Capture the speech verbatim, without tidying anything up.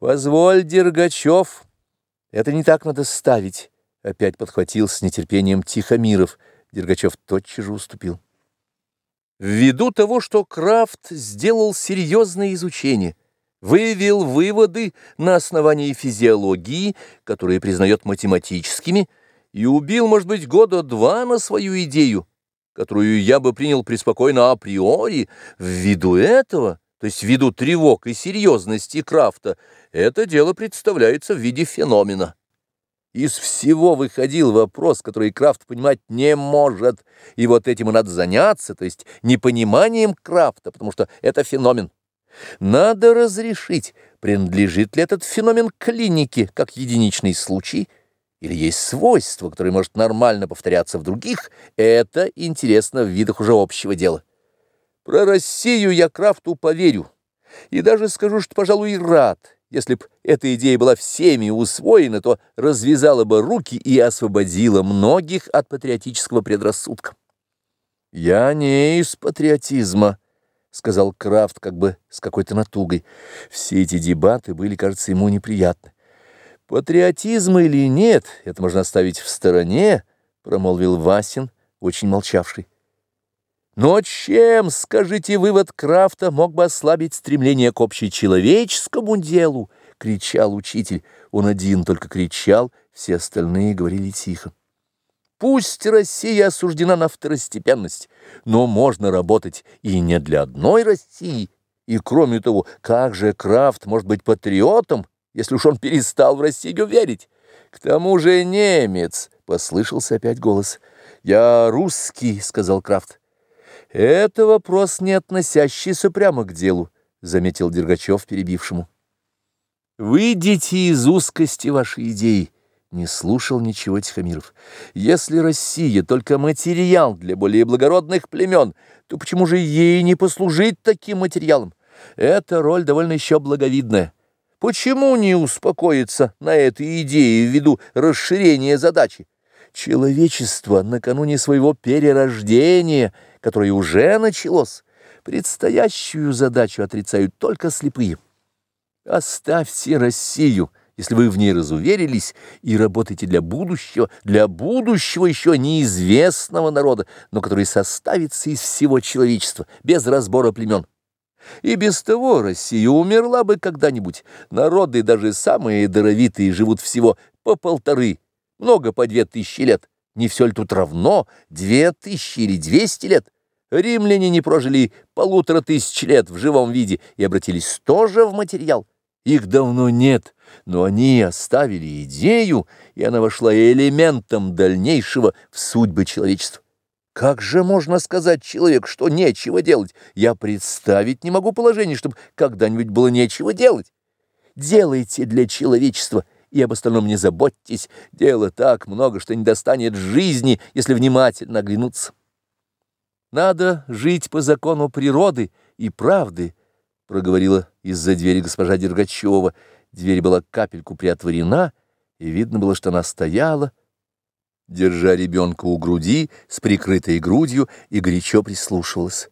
Позволь, Дергачев, это не так надо ставить, — опять подхватил с нетерпением Тихомиров. Дергачев тотчас же уступил. Ввиду того, что Крафт сделал серьезное изучение, вывел выводы на основании физиологии, которые признает математическими, и убил, может быть, года два на свою идею, которую я бы принял преспокойно априори, ввиду этого, то есть ввиду тревог и серьезности Крафта, это дело представляется в виде феномена. Из всего выходил вопрос, который Крафт понимать не может, и вот этим и надо заняться, то есть непониманием Крафта, потому что это феномен. Надо разрешить, принадлежит ли этот феномен клинике, как единичный случай, или есть свойство, которое может нормально повторяться в других, это интересно в видах уже общего дела. Про Россию я Крафту поверю, и даже скажу, что, пожалуй, рад. Если б эта идея была всеми усвоена, то развязала бы руки и освободила многих от патриотического предрассудка. «Я не из патриотизма», — сказал Крафт как бы с какой-то натугой. Все эти дебаты были, кажется, ему неприятны. «Патриотизм или нет, это можно оставить в стороне», — промолвил Васин, очень молчавший. «Но чем, скажите, вывод Крафта мог бы ослабить стремление к общечеловеческому делу?» — кричал учитель. Он один только кричал, все остальные говорили тихо. «Пусть Россия осуждена на второстепенность, но можно работать и не для одной России. И кроме того, как же Крафт может быть патриотом, если уж он перестал в Россию верить? К тому же немец!» — послышался опять голос. «Я русский», — сказал Крафт. «Это вопрос, не относящийся прямо к делу», — заметил Дергачев перебившему. «Выйдите из узкости вашей идеи», — не слушал ничего Тихомиров. «Если Россия только материал для более благородных племен, то почему же ей не послужить таким материалом? Эта роль довольно еще благовидная. Почему не успокоиться на этой идее ввиду расширения задачи? Человечество накануне своего перерождения, которое уже началось, предстоящую задачу отрицают только слепые. Оставьте Россию, если вы в ней разуверились, и работайте для будущего, для будущего еще неизвестного народа, но который составится из всего человечества, без разбора племен. И без того Россия умерла бы когда-нибудь. Народы, даже самые даровитые, живут всего по полторы, много по две тысячи лет. Не все ли тут равно? Две тысячи или двести лет? Римляне не прожили полутора тысяч лет в живом виде и обратились тоже в материал. Их давно нет, но они оставили идею, и она вошла элементом дальнейшего в судьбы человечества. Как же можно сказать человеку, что нечего делать? Я представить не могу положение, чтобы когда-нибудь было нечего делать. Делайте для человечества, и об остальном не заботьтесь. Дела так много, что не достанет жизни, если внимательно оглянуться. Надо жить по закону природы и правды, — проговорила из-за двери госпожа Дергачева. Дверь была капельку приотворена, и видно было, что она стояла, держа ребенка у груди, с прикрытой грудью, и горячо прислушивалась.